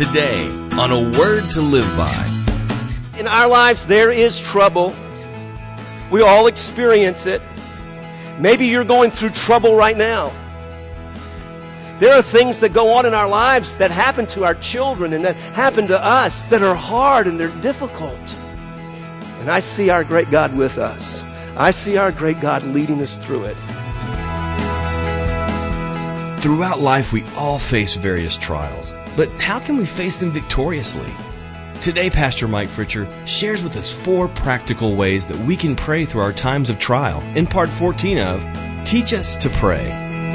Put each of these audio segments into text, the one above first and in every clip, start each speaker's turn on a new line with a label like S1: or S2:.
S1: Today on A Word to Live By.
S2: In our lives, there is trouble. We all experience it. Maybe you're going through trouble right now. There are things that go on in our lives that happen to our children and that happen to us that are hard and they're difficult. And I see our great God with us. I see our great God leading us through it.
S1: Throughout life, we all face various trials. But how can we face them victoriously? Today, Pastor Mike Fritcher shares with us 4 practical ways that we can pray through our times of trial in part 14 of Teach Us to Pray.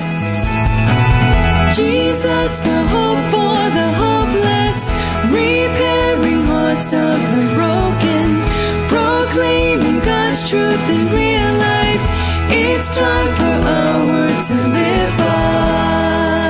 S3: Jesus, the hope for the hopeless, repairing hearts of the broken, proclaiming God's truth in real life. It's time for our word to live by.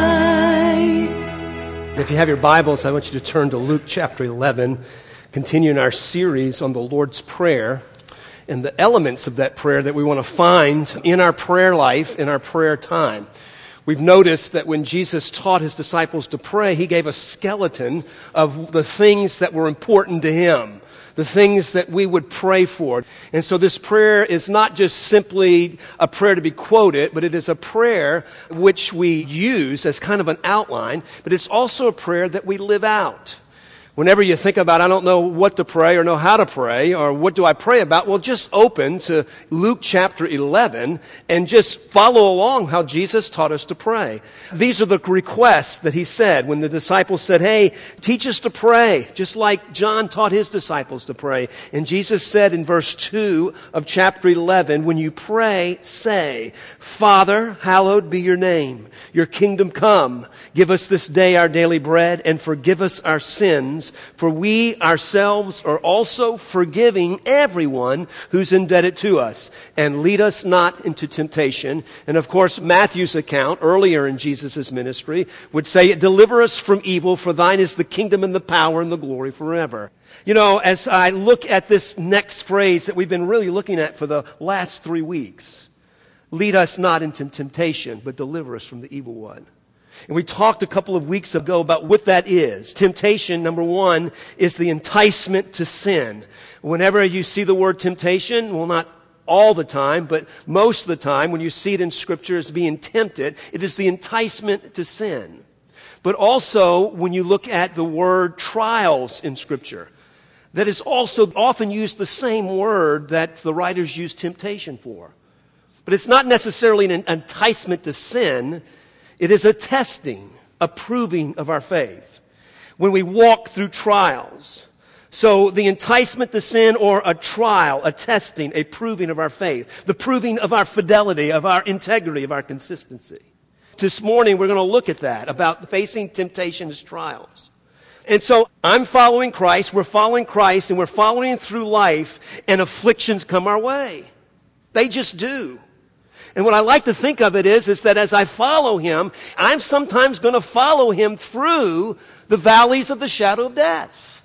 S2: If you have your Bibles, I want you to turn to Luke chapter 11, continuing our series on the Lord's Prayer and the elements of that prayer that we want to find in our prayer life, in our prayer time. We've noticed that when Jesus taught his disciples to pray, he gave a skeleton of the things that were important to him, the things that we would pray for. And so this prayer is not just simply a prayer to be quoted, but it is a prayer which we use as kind of an outline, but it's also a prayer that we live out. Whenever you think about, I don't know what to pray or know how to pray or what do I pray about, well, just open to Luke chapter 11 and just follow along how Jesus taught us to pray. These are the requests that he said when the disciples said, hey, teach us to pray, just like John taught his disciples to pray. And Jesus said in verse 2 of chapter 11, when you pray, say, Father, hallowed be your name. Your kingdom come. Give us this day our daily bread and forgive us our sins, for we ourselves are also forgiving everyone who's indebted to us. And lead us not into temptation. And of course, Matthew's account earlier in Jesus' ministry would say, deliver us from evil, for thine is the kingdom and the power and the glory forever. You know, as I look at this next phrase that we've been really looking at for the last 3 weeks, lead us not into temptation, but deliver us from the evil one. And we talked a couple of weeks ago about what that is. Temptation, number one, is the enticement to sin. Whenever you see the word temptation, well, not all the time, but most of the time, when you see it in Scripture as being tempted, it is the enticement to sin. But also, when you look at the word trials in Scripture, that is also often used the same word that the writers use temptation for. But it's not necessarily an enticement to sin. It is a testing, a proving of our faith. When we walk through trials. So the enticement to sin or a trial, a testing, a proving of our faith. The proving of our fidelity, of our integrity, of our consistency. This morning we're going to look at that, about facing temptation as trials. And so I'm following Christ, we're following Christ, and we're following Him through life, and afflictions come our way. They just do. And what I like to think of it is that as I follow Him, I'm sometimes going to follow Him through the valleys of the shadow of death.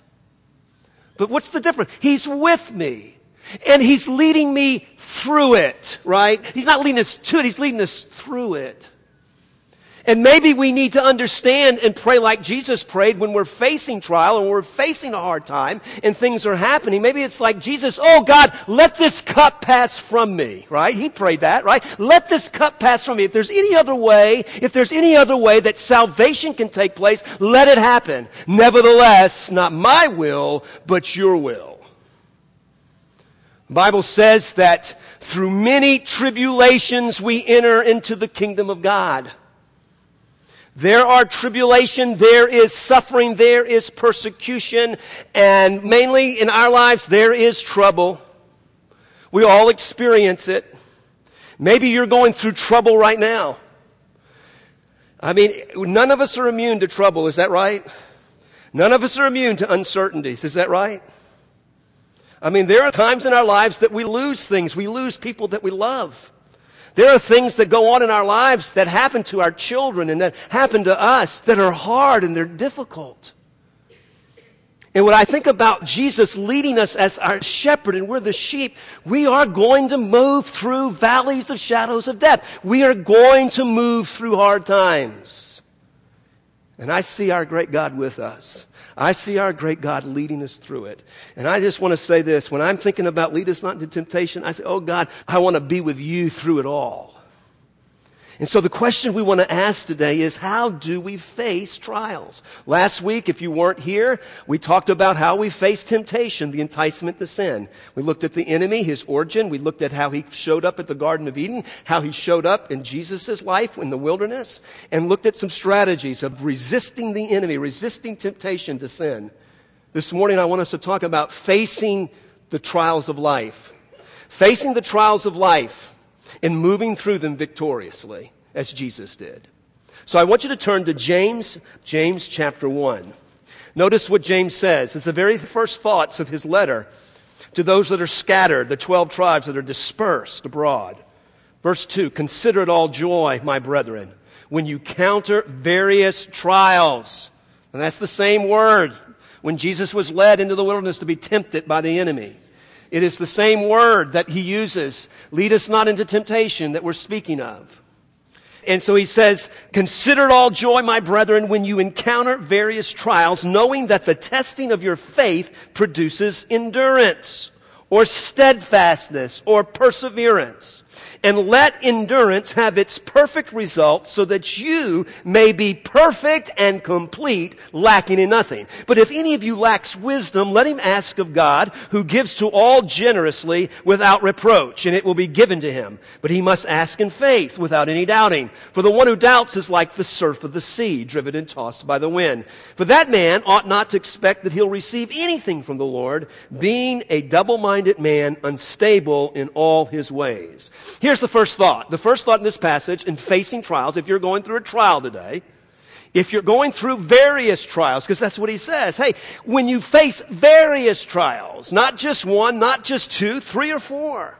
S2: But what's the difference? He's with me. And He's leading me through it, right? He's not leading us to it, He's leading us through it. And maybe we need to understand and pray like Jesus prayed when we're facing trial and we're facing a hard time and things are happening. Maybe it's like Jesus, oh God, let this cup pass from me, right? He prayed that, right? Let this cup pass from me. If there's any other way that salvation can take place, let it happen. Nevertheless, not my will, but your will. The Bible says that through many tribulations we enter into the kingdom of God. There are tribulation, there is suffering, there is persecution, and mainly in our lives there is trouble. We all experience it. Maybe you're going through trouble right now. I mean, none of us are immune to trouble, is that right? None of us are immune to uncertainties, is that right? I mean, there are times in our lives that we lose things, we lose people that we love. There are things that go on in our lives that happen to our children and that happen to us that are hard and they're difficult. And when I think about Jesus leading us as our shepherd and we're the sheep, we are going to move through valleys of shadows of death. We are going to move through hard times. And I see our great God with us. I see our great God leading us through it. And I just want to say this. When I'm thinking about lead us not into temptation, I say, oh God, I want to be with you through it all. And so the question we want to ask today is, how do we face trials? Last week, if you weren't here, we talked about how we face temptation, the enticement to sin. We looked at the enemy, his origin. We looked at how he showed up at the Garden of Eden, how he showed up in Jesus' life in the wilderness, and looked at some strategies of resisting the enemy, resisting temptation to sin. This morning, I want us to talk about facing the trials of life. Facing the trials of life and moving through them victoriously, as Jesus did. So I want you to turn to James chapter 1. Notice what James says. It's the very first thoughts of his letter to those that are scattered, the 12 tribes that are dispersed abroad. Verse 2, consider it all joy, my brethren, when you encounter various trials. And that's the same word when Jesus was led into the wilderness to be tempted by the enemy. It is the same word that he uses, lead us not into temptation, that we're speaking of. And so he says, consider it all joy, my brethren, when you encounter various trials, knowing that the testing of your faith produces endurance, or steadfastness, or perseverance. And let endurance have its perfect result, so that you may be perfect and complete, lacking in nothing. But if any of you lacks wisdom, let him ask of God, who gives to all generously without reproach, and it will be given to him. But he must ask in faith, without any doubting. For the one who doubts is like the surf of the sea, driven and tossed by the wind. For that man ought not to expect that he'll receive anything from the Lord, being a double-minded man, unstable in all his ways. Here's the first thought. The first thought in this passage, in facing trials, if you're going through a trial today, if you're going through various trials, because that's what he says. Hey, when you face various trials, not just one, not just two, 3 or 4.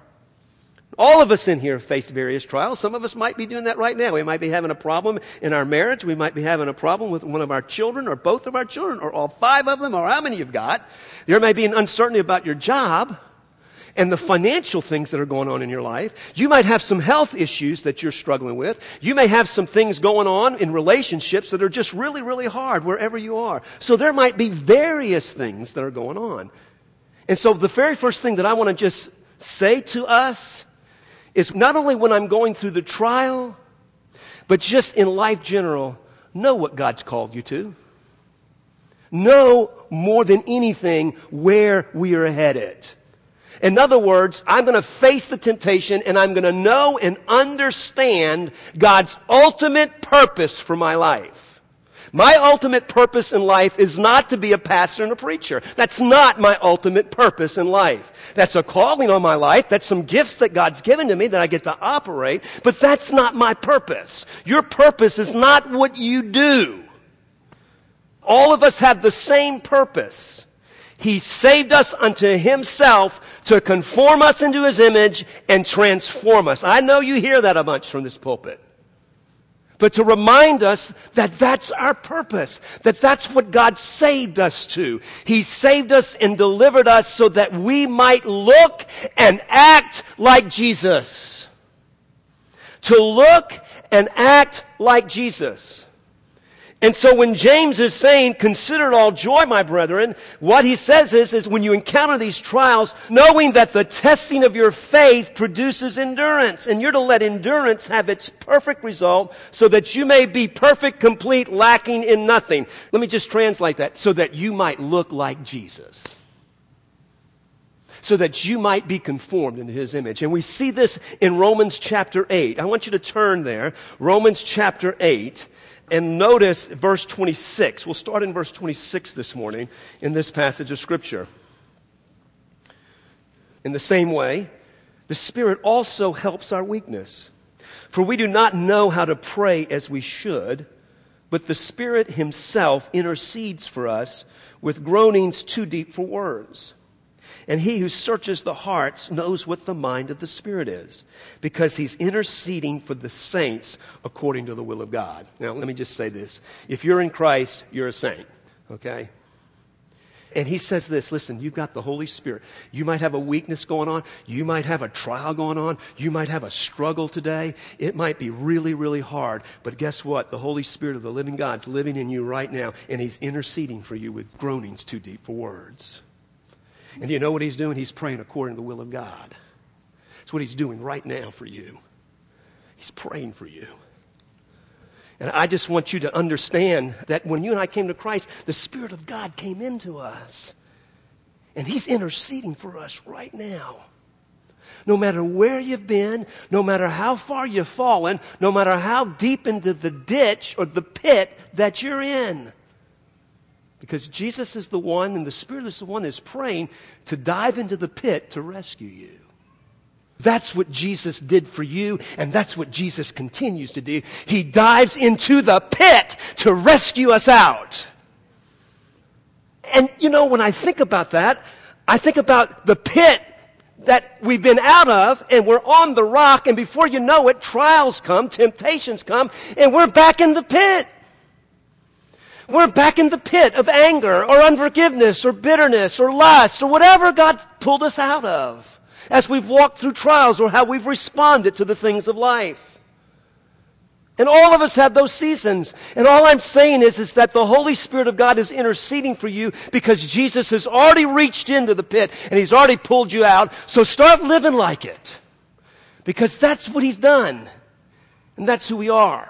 S2: All of us in here face various trials. Some of us might be doing that right now. We might be having a problem in our marriage. We might be having a problem with one of our children, or both of our children, or all 5 of them, or how many you've got. There may be an uncertainty about your job and the financial things that are going on in your life. You might have some health issues that you're struggling with. You may have some things going on in relationships that are just really, really hard wherever you are. So there might be various things that are going on. And so the very first thing that I want to just say to us is, not only when I'm going through the trial, but just in life general, know what God's called you to. Know more than anything where we are headed. In other words, I'm going to face the temptation, and I'm going to know and understand God's ultimate purpose for my life. My ultimate purpose in life is not to be a pastor and a preacher. That's not my ultimate purpose in life. That's a calling on my life. That's some gifts that God's given to me that I get to operate, but that's not my purpose. Your purpose is not what you do. All of us have the same purpose. He saved us unto himself to conform us into his image and transform us. I know you hear that a bunch from this pulpit. But to remind us that that's our purpose, that that's what God saved us to. He saved us and delivered us so that we might look and act like Jesus. To look and act like Jesus. And so when James is saying, consider it all joy, my brethren, what he says is when you encounter these trials, knowing that the testing of your faith produces endurance, and you're to let endurance have its perfect result, so that you may be perfect, complete, lacking in nothing. Let me just translate that, so that you might look like Jesus. So that you might be conformed into his image. And we see this in Romans chapter 8. I want you to turn there, Romans chapter 8. And notice verse 26. We'll start in verse 26 this morning in this passage of Scripture. In the same way, the Spirit also helps our weakness. For we do not know how to pray as we should, but the Spirit himself intercedes for us with groanings too deep for words. And he who searches the hearts knows what the mind of the Spirit is, because he's interceding for the saints according to the will of God. Now, let me just say this. If you're in Christ, you're a saint, okay? And he says this, listen, you've got the Holy Spirit. You might have a weakness going on. You might have a trial going on. You might have a struggle today. It might be really, really hard. But guess what? The Holy Spirit of the living God's living in you right now, and he's interceding for you with groanings too deep for words. And you know what he's doing? He's praying according to the will of God. That's what he's doing right now for you. He's praying for you. And I just want you to understand that when you and I came to Christ, the Spirit of God came into us. And he's interceding for us right now. No matter where you've been, no matter how far you've fallen, no matter how deep into the ditch or the pit that you're in. Because Jesus is the one, and the Spirit is the one that's praying to dive into the pit to rescue you. That's what Jesus did for you, and that's what Jesus continues to do. He dives into the pit to rescue us out. And you know, when I think about that, I think about the pit that we've been out of, and we're on the rock, and before you know it, trials come, temptations come, and we're back in the pit. We're back in the pit of anger or unforgiveness or bitterness or lust or whatever God pulled us out of as we've walked through trials or how we've responded to the things of life. And all of us have those seasons. And all I'm saying is that the Holy Spirit of God is interceding for you because Jesus has already reached into the pit and he's already pulled you out. So start living like it. Because that's what he's done. And that's who we are.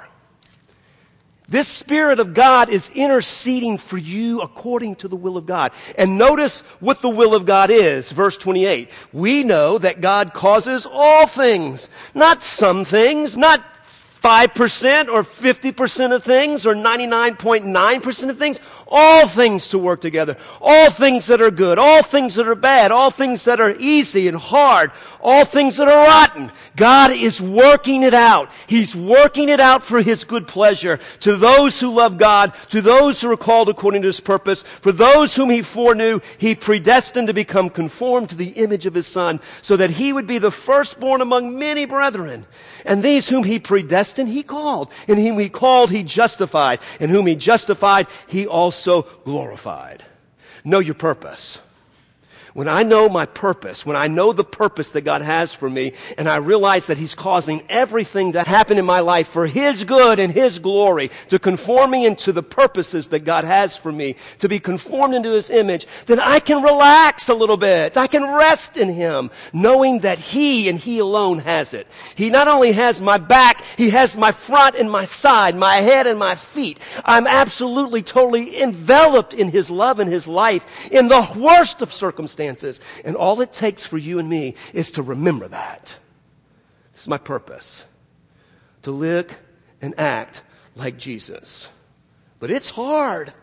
S2: This Spirit of God is interceding for you according to the will of God. And notice what the will of God is. Verse 28. We know that God causes all things, not some things, not 5% or 50% of things or 99.9% of things, all things to work together, all things that are good, all things that are bad, all things that are easy and hard, all things that are rotten. God is working it out. He's working it out for his good pleasure to those who love God, to those who are called according to his purpose. For those whom he foreknew, he predestined to become conformed to the image of his Son, so that he would be the firstborn among many brethren. And these whom he predestined, he called. And whom he called, he justified. And whom he justified, he also glorified. Know your purpose. When I know my purpose, when I know the purpose that God has for me, and I realize that he's causing everything to happen in my life for his good and his glory, to conform me into the purposes that God has for me, to be conformed into his image, then I can relax a little bit. I can rest in him, knowing that he and he alone has it. He not only has my back, he has my front and my side, my head and my feet. I'm absolutely, totally enveloped in his love and his life in the worst of circumstances. And all it takes for you and me is to remember that. This is my purpose. To live and act like Jesus. But it's hard.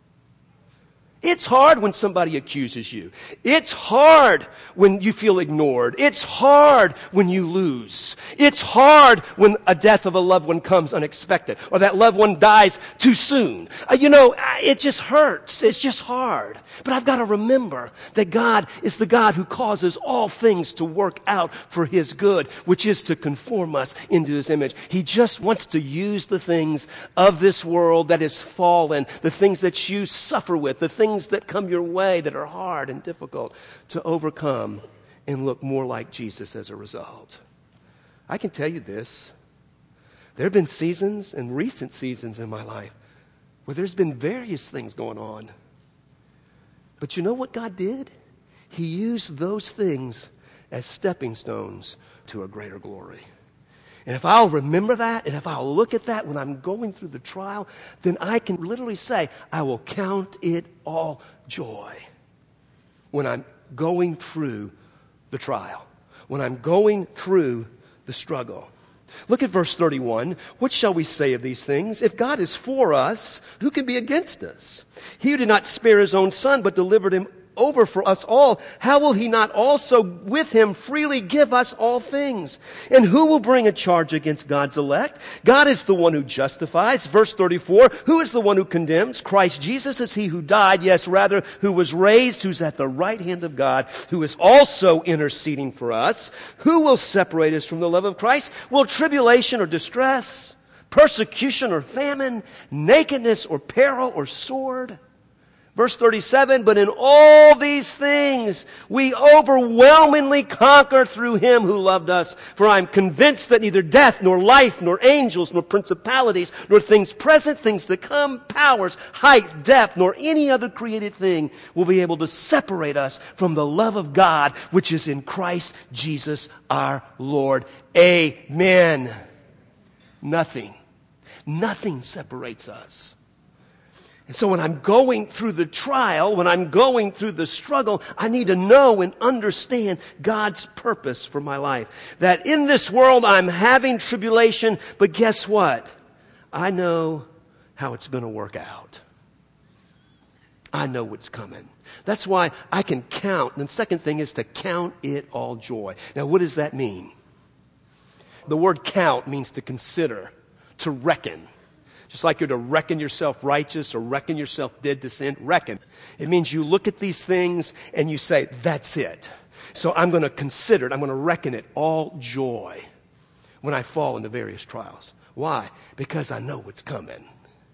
S2: It's hard when somebody accuses you. It's hard when you feel ignored. It's hard when you lose. It's hard when a death of a loved one comes unexpected or that loved one dies too soon. It just hurts. It's just hard. But I've got to remember that God is the God who causes all things to work out for his good, which is to conform us into his image. He just wants to use the things of this world that is fallen, the things that you suffer with, the things that come your way that are hard and difficult to overcome and look more like Jesus as a result. I can tell you this. There have been seasons and recent seasons in my life where there's been various things going on. But you know what God did? He used those things as stepping stones to a greater glory. And if I'll remember that, and if I'll look at that when I'm going through the trial, then I can literally say, I will count it all joy when I'm going through the trial, when I'm going through the struggle. Look at verse 31. What shall we say of these things? If God is for us, who can be against us? He who did not spare his own Son, but delivered him over for us all, how will he not also with him freely give us all things? And who will bring a charge against God's elect? God is the one who justifies. Verse 34, who is the one who condemns? Christ Jesus is he who died, yes, rather, who was raised, who's at the right hand of God, who is also interceding for us. Who will separate us from the love of Christ? Will tribulation or distress, persecution or famine, nakedness or peril or sword? Verse 37, but in all these things we overwhelmingly conquer through him who loved us. For I am convinced that neither death, nor life, nor angels, nor principalities, nor things present, things to come, powers, height, depth, nor any other created thing will be able to separate us from the love of God, which is in Christ Jesus our Lord. Amen. Nothing separates us. And so when I'm going through the trial, when I'm going through the struggle, I need to know and understand God's purpose for my life. That in this world I'm having tribulation, but guess what? I know how it's going to work out. I know what's coming. That's why I can count. And the second thing is to count it all joy. Now, what does that mean? The word count means to consider, to reckon. Just like you're to reckon yourself righteous or reckon yourself dead to sin, reckon. It means you look at these things and you say, that's it. So I'm going to consider it, I'm going to reckon it all joy when I fall into various trials. Why? Because I know what's coming.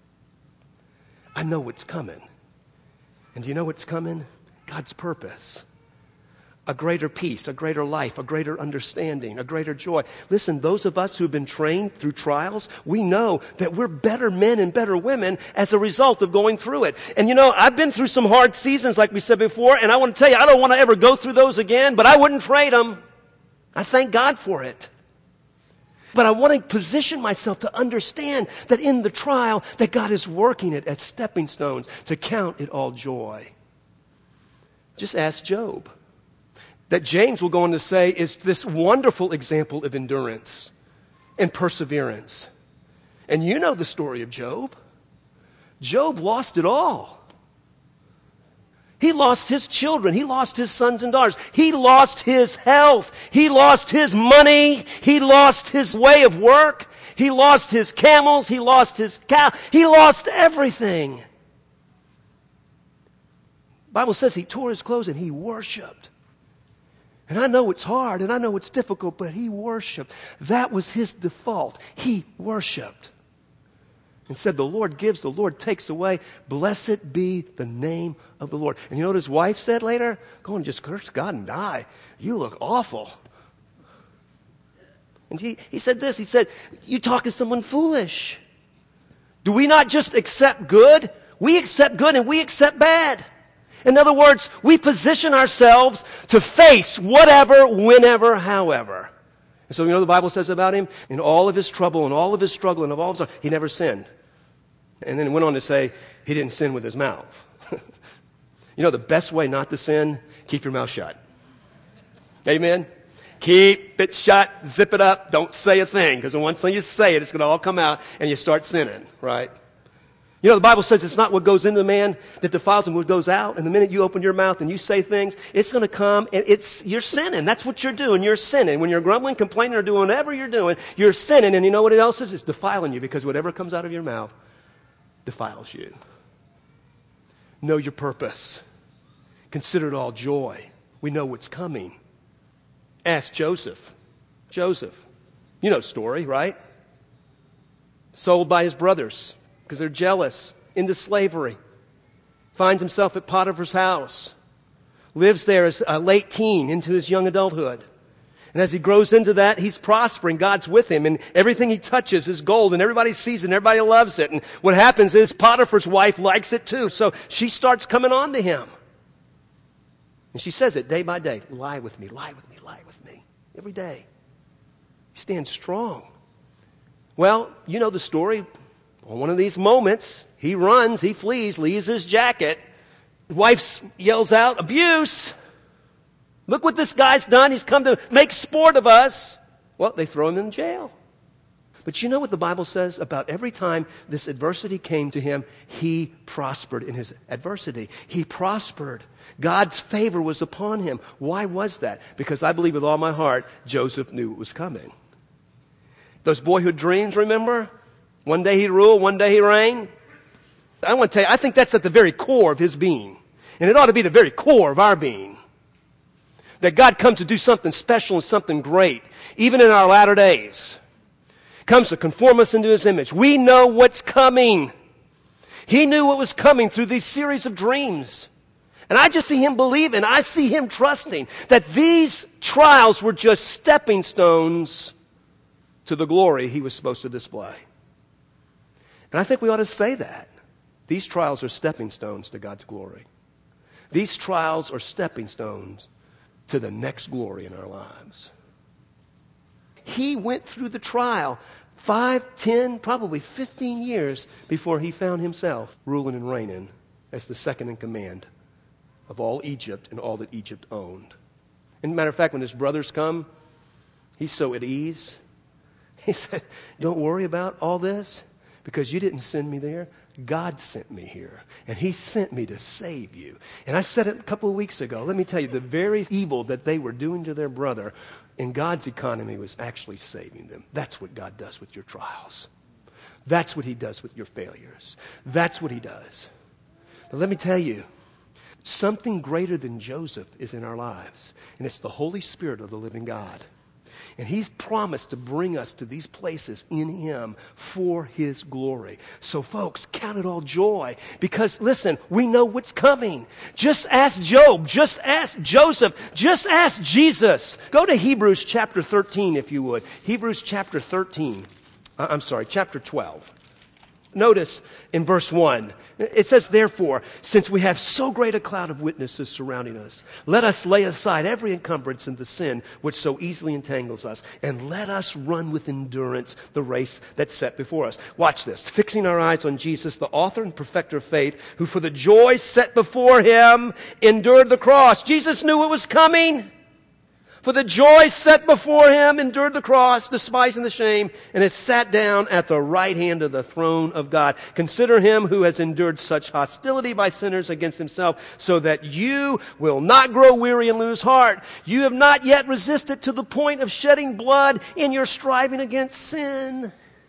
S2: I know what's coming. And do you know what's coming? God's purpose. A greater peace, a greater life, a greater understanding, a greater joy. Listen, those of us who've been trained through trials, we know that we're better men and better women as a result of going through it. And you know, I've been through some hard seasons, like we said before, and I want to tell you, I don't want to ever go through those again, but I wouldn't trade them. I thank God for it. But I want to position myself to understand that in the trial, that God is working it as stepping stones to count it all joy. Just ask Job. That James will go on to say is this wonderful example of endurance and perseverance. And you know the story of Job. Job lost it all. He lost his children. He lost his sons and daughters. He lost his health. He lost his money. He lost his way of work. He lost his camels. He lost his cow. He lost everything. The Bible says he tore his clothes and he worshiped. And I know it's hard and I know it's difficult, but he worshiped. That was his default. He worshiped. And said, the Lord gives, the Lord takes away. Blessed be the name of the Lord. And you know what his wife said later? Go and just curse God and die. You look awful. And he said this. He said, you talk as someone foolish. Do we not just accept good? We accept good and we accept bad. In other words, we position ourselves to face whatever, whenever, however. And so you know what the Bible says about him? In all of his trouble and all of his struggle and of all of his, he never sinned. And then it went on to say he didn't sin with his mouth. You know the best way not to sin? Keep your mouth shut. Amen? Keep it shut, zip it up, don't say a thing. Because once you say it, it's going to all come out and you start sinning, right? You know, the Bible says it's not what goes into man that defiles him, what goes out. And the minute you open your mouth and you say things, it's going to come and you're sinning. That's what you're doing. You're sinning. When you're grumbling, complaining, or doing whatever you're doing, you're sinning. And you know what else is? It's defiling you because whatever comes out of your mouth defiles you. Know your purpose. Consider it all joy. We know what's coming. Ask Joseph. Joseph. You know the story, right? Sold by his brothers. Because they're jealous, into slavery. Finds himself at Potiphar's house. Lives there as a late teen into his young adulthood. And as he grows into that, he's prospering. God's with him. And everything he touches is gold. And everybody sees it and everybody loves it. And what happens is Potiphar's wife likes it too. So she starts coming on to him. And she says it day by day. Lie with me, lie with me, lie with me. Every day. He stands strong. Well, you know the story. On one of these moments, he runs, he flees, leaves his jacket. His wife yells out, abuse. Look what this guy's done. He's come to make sport of us. Well, they throw him in jail. But you know what the Bible says about every time this adversity came to him, he prospered in his adversity. He prospered. God's favor was upon him. Why was that? Because I believe with all my heart, Joseph knew it was coming. Those boyhood dreams, remember? One day he'd rule, one day he'd reign. I want to tell you, I think that's at the very core of his being. And it ought to be the very core of our being. That God comes to do something special and something great, even in our latter days. Comes to conform us into his image. We know what's coming. He knew what was coming through these series of dreams. And I just see him believing, I see him trusting that these trials were just stepping stones to the glory he was supposed to display. And I think we ought to say that. These trials are stepping stones to God's glory. These trials are stepping stones to the next glory in our lives. He went through the trial 5, 10, probably 15 years before he found himself ruling and reigning as the second in command of all Egypt and all that Egypt owned. And matter of fact, when his brothers come, he's so at ease. He said, don't worry about all this because you didn't send me there. God sent me here, and he sent me to save you. And I said it a couple of weeks ago. Let me tell you, the very evil that they were doing to their brother in God's economy was actually saving them. That's what God does with your trials. That's what he does with your failures. That's what he does. But let me tell you, something greater than Joseph is in our lives, and it's the Holy Spirit of the living God. And he's promised to bring us to these places in him for his glory. So folks, count it all joy. Because listen, we know what's coming. Just ask Job. Just ask Joseph. Just ask Jesus. Go to Hebrews chapter 13 if you would. Hebrews chapter 13. Chapter 12. Notice in verse 1, it says, therefore, since we have so great a cloud of witnesses surrounding us, let us lay aside every encumbrance and the sin which so easily entangles us, and let us run with endurance the race that's set before us. Watch this. Fixing our eyes on Jesus, the author and perfecter of faith, who for the joy set before him endured the cross. Jesus knew it was coming. For the joy set before him endured the cross, despising the shame, and has sat down at the right hand of the throne of God. Consider him who has endured such hostility by sinners against himself, so that you will not grow weary and lose heart. You have not yet resisted to the point of shedding blood in your striving against sin.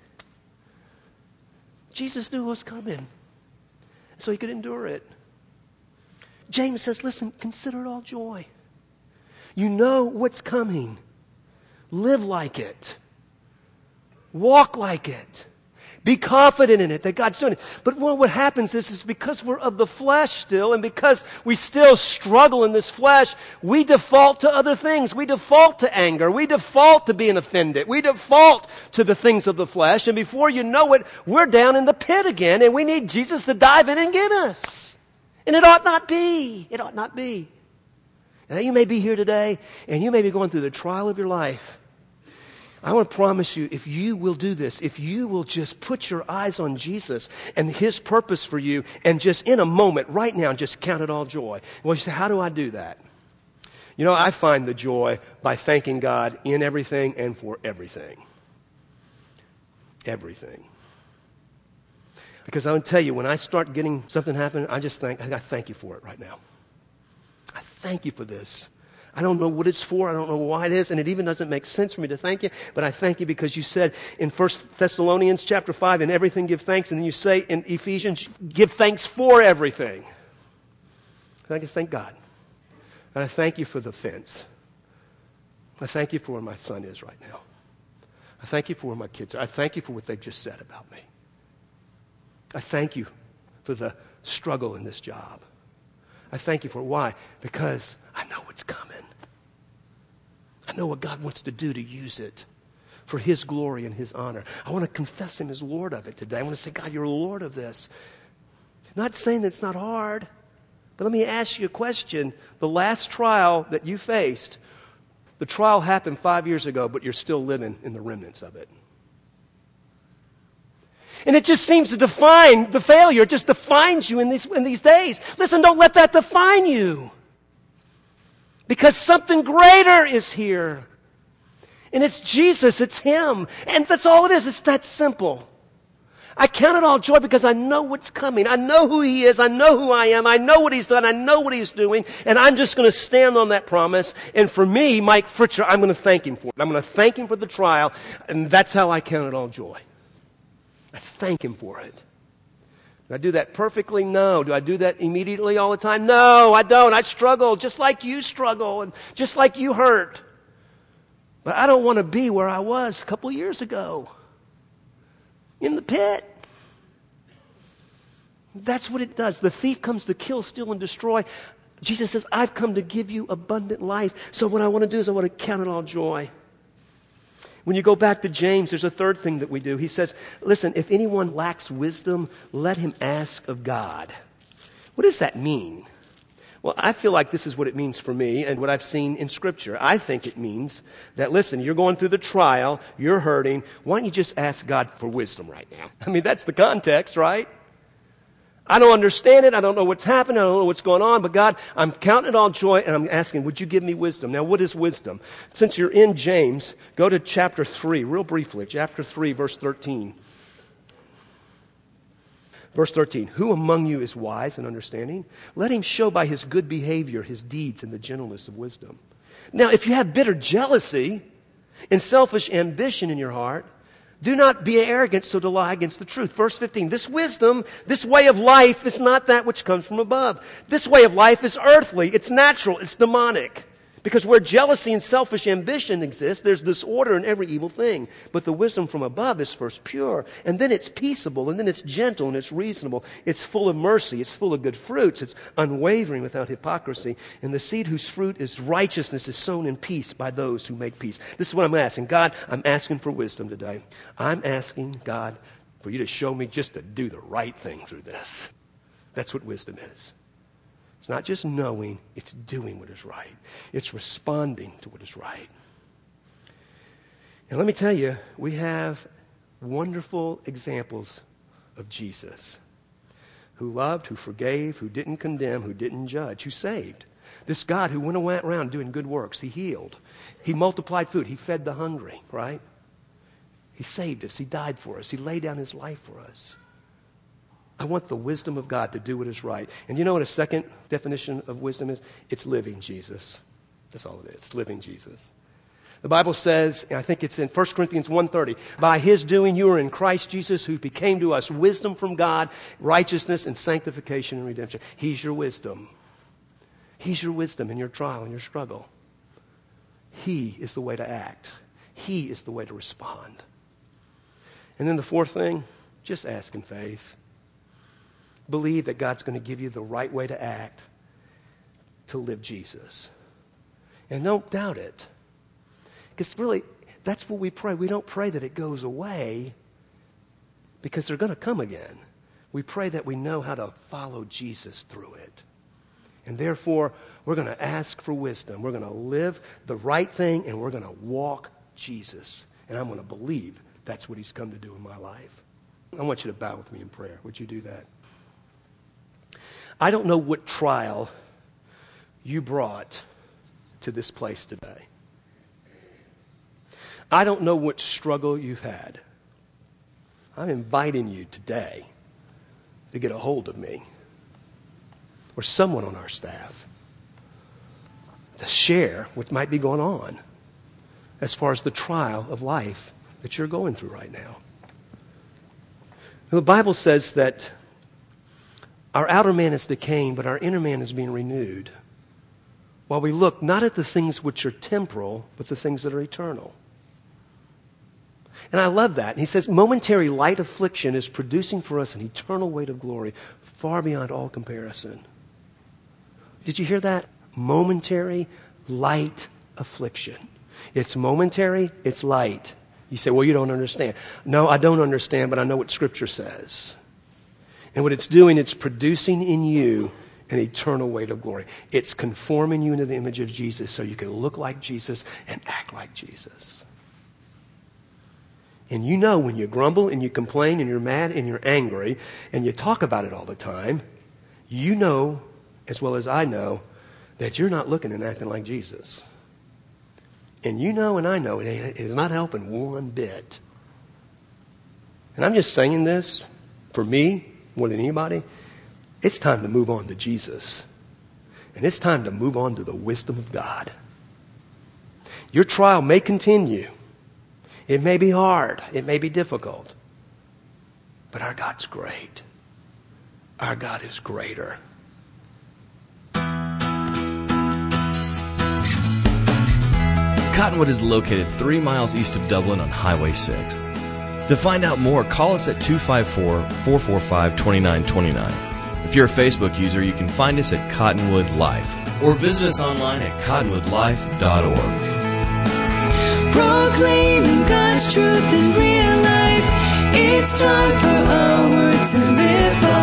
S2: Jesus knew what was coming, so he could endure it. James says, listen, consider it all joy. You know what's coming. Live like it. Walk like it. Be confident in it that God's doing it. But what happens is because we're of the flesh still, and because we still struggle in this flesh, we default to other things. We default to anger. We default to being offended. We default to the things of the flesh. And before you know it, we're down in the pit again, and we need Jesus to dive in and get us. And it ought not be. It ought not be. Now, you may be here today, and you may be going through the trial of your life. I want to promise you, if you will do this, if you will just put your eyes on Jesus and his purpose for you, and just in a moment, right now, just count it all joy. Well, you say, how do I do that? You know, I find the joy by thanking God in everything and for everything. Everything. Because I'm going to tell you, when I start getting something happen, I thank you for it right now. I thank you for this. I don't know what it's for. I don't know why it is. And it even doesn't make sense for me to thank you. But I thank you because you said in 1 Thessalonians chapter 5, in everything give thanks. And then you say in Ephesians, give thanks for everything. And I just thank God. And I thank you for the fence. I thank you for where my son is right now. I thank you for where my kids are. I thank you for what they've just said about me. I thank you for the struggle in this job. I thank you for it. Why? Because I know what's coming. I know what God wants to do to use it for his glory and his honor. I want to confess him as Lord of it today. I want to say, God, you're Lord of this. Not saying that it's not hard, but let me ask you a question. The last trial that you faced, the trial happened 5 years ago, but you're still living in the remnants of it. And it just seems to define the failure. It just defines you in these days. Listen, don't let that define you. Because something greater is here. And it's Jesus, it's him. And that's all it is. It's that simple. I count it all joy because I know what's coming. I know who he is. I know who I am. I know what he's done. I know what he's doing. And I'm just going to stand on that promise. And for me, Mike Fritcher, I'm going to thank him for it. I'm going to thank him for the trial. And that's how I count it all joy. I thank him for it. Do I do that perfectly? No. Do I do that immediately all the time? No, I don't. I struggle just like you struggle and just like you hurt. But I don't want to be where I was a couple years ago. In the pit. That's what it does. The thief comes to kill, steal, and destroy. Jesus says, I've come to give you abundant life. So what I want to do is I want to count it all joy. When you go back to James, there's a third thing that we do. He says, listen, if anyone lacks wisdom, let him ask of God. What does that mean? Well, I feel like this is what it means for me and what I've seen in Scripture. I think it means that, listen, you're going through the trial, you're hurting. Why don't you just ask God for wisdom right now? I mean, that's the context, right? I don't understand it. I don't know what's happening. I don't know what's going on. But God, I'm counting it all joy, and I'm asking, would you give me wisdom? Now, what is wisdom? Since you're in James, go to chapter 3, real briefly. Chapter 3, verse 13. Verse 13, who among you is wise and understanding? Let him show by his good behavior his deeds and the gentleness of wisdom. Now, if you have bitter jealousy and selfish ambition in your heart, do not be arrogant so to lie against the truth. Verse 15, this wisdom, this way of life is not that which comes from above. This way of life is earthly, it's natural, it's demonic. Because where jealousy and selfish ambition exist, there's disorder in every evil thing. But the wisdom from above is first pure, and then it's peaceable, and then it's gentle, and it's reasonable. It's full of mercy, it's full of good fruits, it's unwavering without hypocrisy. And the seed whose fruit is righteousness is sown in peace by those who make peace. This is what I'm asking. God, I'm asking for wisdom today. I'm asking, God, for you to show me just to do the right thing through this. That's what wisdom is. It's not just knowing, it's doing what is right. It's responding to what is right. And let me tell you, we have wonderful examples of Jesus who loved, who forgave, who didn't condemn, who didn't judge, who saved. This God who went around doing good works. He healed. He multiplied food. He fed the hungry, right? He saved us. He died for us. He laid down his life for us. I want the wisdom of God to do what is right. And you know what a second definition of wisdom is? It's living Jesus. That's all it is. It's living Jesus. The Bible says, and I think it's in 1 Corinthians 1:30, by his doing you are in Christ Jesus, who became to us wisdom from God, righteousness and sanctification and redemption. He's your wisdom. He's your wisdom in your trial and your struggle. He is the way to act. He is the way to respond. And then the fourth thing, just ask in faith. Believe that God's going to give you the right way to act to live Jesus. And don't doubt it. Because really, that's what we pray. We don't pray that it goes away because they're going to come again. We pray that we know how to follow Jesus through it. And therefore, we're going to ask for wisdom. We're going to live the right thing, and we're going to walk Jesus. And I'm going to believe that's what he's come to do in my life. I want you to bow with me in prayer. Would you do that? I don't know what trial you brought to this place today. I don't know what struggle you've had. I'm inviting you today to get a hold of me or someone on our staff to share what might be going on as far as the trial of life that you're going through right now. The Bible says that our outer man is decaying, but our inner man is being renewed, while we look not at the things which are temporal, but the things that are eternal. And I love that. And he says, momentary light affliction is producing for us an eternal weight of glory far beyond all comparison. Did you hear that? Momentary light affliction. It's momentary, it's light. You say, well, you don't understand. No, I don't understand, but I know what Scripture says. And what it's doing, it's producing in you an eternal weight of glory. It's conforming you into the image of Jesus so you can look like Jesus and act like Jesus. And you know when you grumble and you complain and you're mad and you're angry and you talk about it all the time, you know as well as I know that you're not looking and acting like Jesus. And you know and I know it is not helping one bit. And I'm just saying this for me more than anybody. It's time to move on to Jesus. And it's time to move on to the wisdom of God. Your trial may continue. It may be hard. It may be difficult. But our God's great. Our God is greater.
S1: Cottonwood is located 3 miles east of Dublin on Highway 6. To find out more, call us at 254-445-2929. If you're a Facebook user, you can find us at Cottonwood Life, or visit us online at cottonwoodlife.org.
S3: Proclaiming God's truth in real life. It's time for our word to live by.